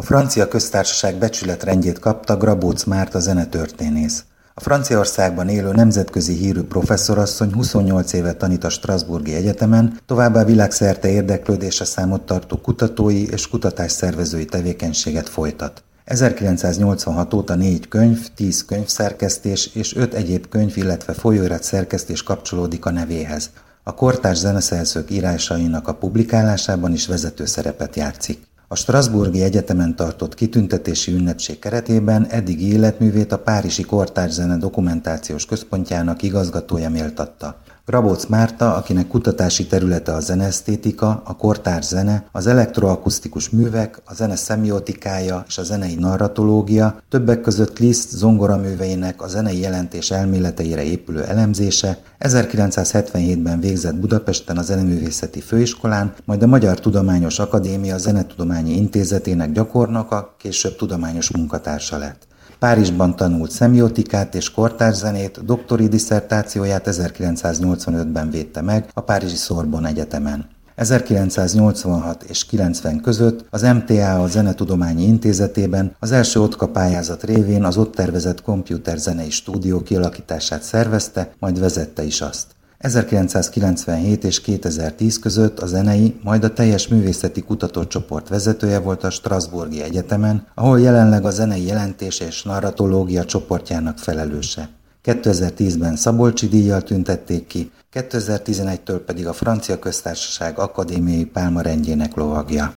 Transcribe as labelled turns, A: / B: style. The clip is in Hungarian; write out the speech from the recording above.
A: Francia Köztársaság becsületrendjét kapta Grabócz Márta zenetörténész. A Franciaországban élő nemzetközi hírű professzorasszony 28 éve tanít a Strasbourgi Egyetemen, továbbá világszerte érdeklődésre számot tartó kutatói és kutatásszervezői tevékenységet folytat. 1986 óta 4 könyv, 10 könyvszerkesztés és 5 egyéb könyv, illetve folyóirat szerkesztés kapcsolódik a nevéhez. A kortárs zeneszerzők írásainak a publikálásában is vezető szerepet játszik. A Strasbourgi Egyetemen tartott kitüntetési ünnepség keretében eddigi életművét a Párizsi Kortárszene Dokumentációs Központjának igazgatója méltatta. Grabócz Márta, akinek kutatási területe a zeneesztétika, a kortárs zene, az elektroakusztikus művek, a zene szemiotikája és a zenei narratológia, többek között Liszt zongoraműveinek a zenei jelentés elméleteire épülő elemzése, 1977-ben végzett Budapesten a Zeneművészeti Főiskolán, majd a Magyar Tudományos Akadémia Zenetudományi Intézetének gyakornoka, később tudományos munkatársa lett. Párizsban tanult szemiotikát és kortárszenét, doktori disszertációját 1985-ben védte meg a Párizsi Sorbonne Egyetemen. 1986 és 90 között az MTA a Zenetudományi Intézetében az első OTKA pályázat révén az ott tervezett komputerzenei stúdió kialakítását szervezte, majd vezette is azt. 1997 és 2010 között a zenei, majd a teljes művészeti kutatócsoport vezetője volt a Strasbourgi Egyetemen, ahol jelenleg a zenei jelentés és narratológia csoportjának felelőse. 2010-ben Szabolcsi díjjal tüntették ki, 2011-től pedig a Francia Köztársaság akadémiai pálmarendjének lovagja.